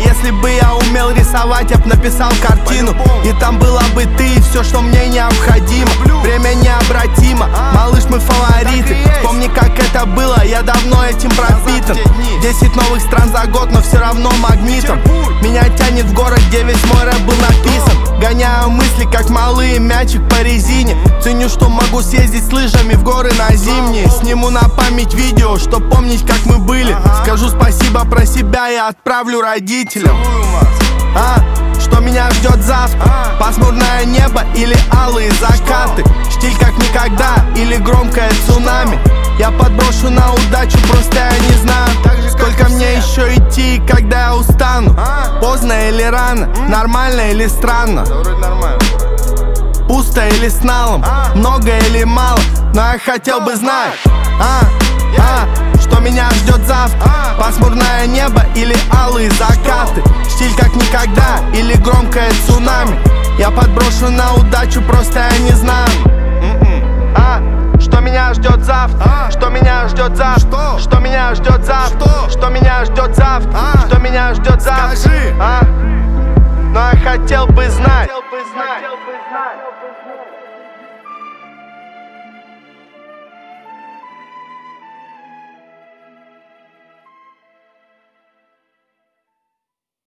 если бы я умел рисовать, я б написал картину, и там была бы ты и все, что мне необходимо. Время необратимо, малыш, мы фавориты. Вспомни, как это было, я давно этим пропитан. 10 новых стран за год, но все равно магнитом. Меня тянет в город, где весь мой рэп был написан. Гоняю мысли, как малые, мячик по резине. Ценю, что могу съездить с лыжами в горы на зимние. Сниму на память видео, чтоб помнить, как мы были. Скажу спасибо про себя и отправлю родителям. Что меня ждет завтра? Пасмурное небо или алые закаты? Штиль как никогда или громкое цунами? Я подброшу на удачу, просто я не знаю, сколько мне еще идти, когда я устану. Поздно или рано, нормально или странно, пусто или с налом, много или мало. Но я хотел бы знать, что меня ждет завтра? Пасмурное небо или алые закаты? Штиль как никогда или громкое цунами? Я подброшу на удачу, просто я не знаю. Что меня ждет завтра? Что меня ждет завтра? Что меня ждет завтра? Что меня ждет завтра? Что меня ждет завтра? Но я хотел бы знать.